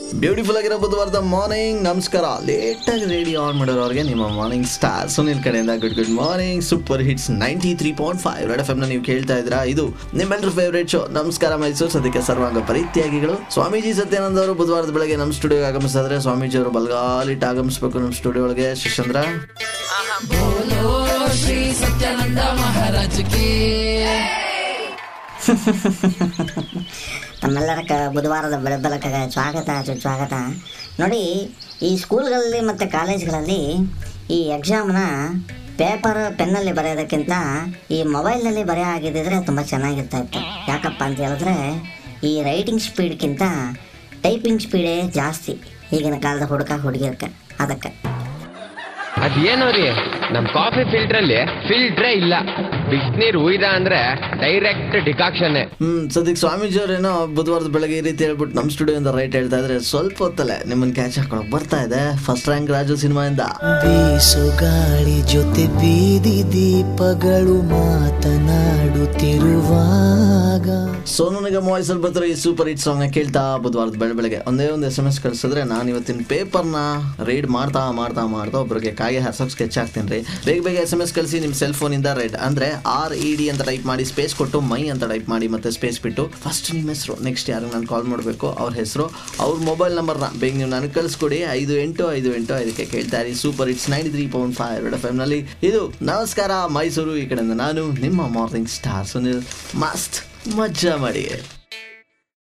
Beautiful ಆಗಿರೋ ಬುಧವಾರದ morning ನಮಸ್ಕಾರ. ಲೇಟಾಗಿ ರೇಡಿಯೋ ಆನ್ ಮಾಡೋರವ್ರಿಗೆ ನಿಮ್ಮ ಮಾರ್ನಿಂಗ್ ಸ್ಟಾರ್ ಸುನಿಲ್ ಕಡೆಯಿಂದ good morning. Super hits 93.5 red F M ನೀವು ಕೇಳ್ತಾ ಇದ್ದೀರಾ. ಇದು ನಿಮ್ಮೆಲ್ಲರ ಫೇವ್ರೇಟ್ ಶೋ ನಮಸ್ಕಾರ ಮೈಸೂರು. ಸದ್ಯಕ್ಕೆ ಸರ್ವಾಂಗ ಪರಿತ್ಯಾಗಿಗಳು ಸ್ವಾಮೀಜಿ ಸತ್ಯಾನಂದ ಅವರು ಬುಧವಾರದ ಬೆಳಗ್ಗೆ ನಮ್ಮ ಸ್ಟುಡಿಯೋಗೆ ಆಗಮಿಸಿದ್ರೆ ಸ್ವಾಮೀಜಿ ಅವರು ಬಲಗಾಲಿಟ್ಟು ಆಗಮಿಸಬೇಕು ನಮ್ಮ ಸ್ಟುಡಿಯೋ ಒಳಗೆ. ಶಿಶಂದ್ರ ಶ್ರೀ ಸತ್ಯಾನಂದ ಮಹಾರಾಜ್ ಕಿ. ನಮ್ಮೆಲ್ಲರ ಬುಧವಾರದ ಬೆಳಬೆಳಕಿಗೆ ಸ್ವಾಗತ. ನೋಡಿ, ಈ ಸ್ಕೂಲ್ಗಳಲ್ಲಿ ಮತ್ತು ಕಾಲೇಜ್ಗಳಲ್ಲಿ ಈ ಎಕ್ಸಾಮ್ನ ಪೇಪರ್ ಪೆನ್ನಲ್ಲಿ ಬರೆಯೋದಕ್ಕಿಂತ ಈ ಮೊಬೈಲ್ನಲ್ಲಿ ಬರೆಯೋ ಆಗಿದ್ದರೆ ತುಂಬ ಚೆನ್ನಾಗಿರ್ತಾ ಇತ್ತು. ಯಾಕಪ್ಪ ಅಂತ ಹೇಳಿದ್ರೆ ಈ ರೈಟಿಂಗ್ ಸ್ಪೀಡ್ಗಿಂತ ಟೈಪಿಂಗ್ ಸ್ಪೀಡೇ ಜಾಸ್ತಿ ಈಗಿನ ಕಾಲದ ಹುಡುಗಿಯರ್ಗೆ. ಅದಕ್ಕೆ ಅದೇನೋ ರೀ, ನಮ್ಮ ಕಾಫಿ ಫಿಲ್ಟ್ರಲ್ಲಿ ಫಿಲ್ಟ್ರೇ ಇಲ್ಲ. ಬಿಸಿನೀರು ಉಯ್ದ ಅಂದ್ರೆ ಡೈರೆಕ್ಟ್ ಡಿಕಾಕ್ಷನ್. ಸದ್ಯಕ್ಕೆ ಸ್ವಾಮೀಜಿ ಅವರೇನೋ ಬುಧವಾರದ ಬೆಳಗ್ಗೆ ಈ ರೀತಿ ಹೇಳ್ಬಿಟ್ಟು ನಮ್ಮ ಸ್ಟುಡಿಯೋದಿಂದ ರೈಟ್ ಹೇಳ್ತಾ ಇದ್ರೆ ಸ್ವಲ್ಪ ಹೊತ್ತಲ್ಲೇ ನಿಮ್ಮನ್ನ ಕ್ಯಾಚ್ ಹಾಕೊಳಕ್ ಬರ್ತಾ ಇದೆ ಫಸ್ಟ್ ರ್ಯಾಂಕ್ ರಾಜು ಸಿನಿಮಾಯಿಂದ. ಬೀಸು ಗಾಳಿ ಜೊತೆ ಬೀದಿ ದೀಪಗಳು ಮಾತನಾಡುತ್ತಿರುವಾಗ ಸೋನು ನಿಗಮ್ ವಾಯ್ಸಲ್ಲಿ ಬರ್ತಾರೆ ಈ ಸೂಪರ್ ಹಿಟ್ ಸಾಂಗ್ ನ ಕೇಳ್ತಾ ಬುಧವಾರದ ಬೆಳಗ್ಗೆ ಒಂದೇ ಒಂದು SMS ಕಳಿಸಿದ್ರೆ ನಾನು ಇವತ್ತಿನ ಪೇಪರ್ನ ರೀಡ್ ಮಾಡ್ತಾ ಒಬ್ಬರಿಗೆ ಕಾಗೆ ಹರ್ಸೋಕ್ ಸ್ಕೆಚ್ ಹಾಕ್ತೀನಿ ರೀ. ಬೇಗ SMS ಕಳಿಸಿ ನಿಮ್ಮ ಸೆಲ್ ಫೋನ್ ಇಂದ. ರೈಟ್ ಅಂದ್ರೆ RED ಅಂತ ಟೈಪ್ ಮಾಡಿ, ಸ್ಪೇಸ್ ಕೊಟ್ಟು ಮೈ ಅಂತ ಟೈಪ್ ಮಾಡಿ, ಮತ್ತೆ ಸ್ಪೇಸ್ ಬಿಟ್ಟು ಫಸ್ಟ್ ನಿಮ್ಮ ಹೆಸರು, ನೆಕ್ಸ್ಟ್ ಯಾರಿಗೆ ನಾನು ಕಾಲ್ ಮಾಡಬೇಕು ಅವ್ರ ಹೆಸರು, ಅವ್ರ ಮೊಬೈಲ್ ನಂಬರ್ನ ಬೇಗ ನೀವು ನನಗೆ ಕಳಿಸ್ಕೊಡಿ. 5855 ಕೇಳ್ತಾ ಇರಿ super hits 93.5 red F M ನಲ್ಲಿ. ಇದು ನಮಸ್ಕಾರ ಮೈಸೂರು. ಈ ಕಡೆಯಿಂದ ನಾನು ನಿಮ್ಮ ಮಾರ್ನಿಂಗ್ ಸ್ಟಾರ್ ಸುನಿಲ್. ಮಸ್ತ್ ಮಜ್ಜಾ ಮಾಡಿ.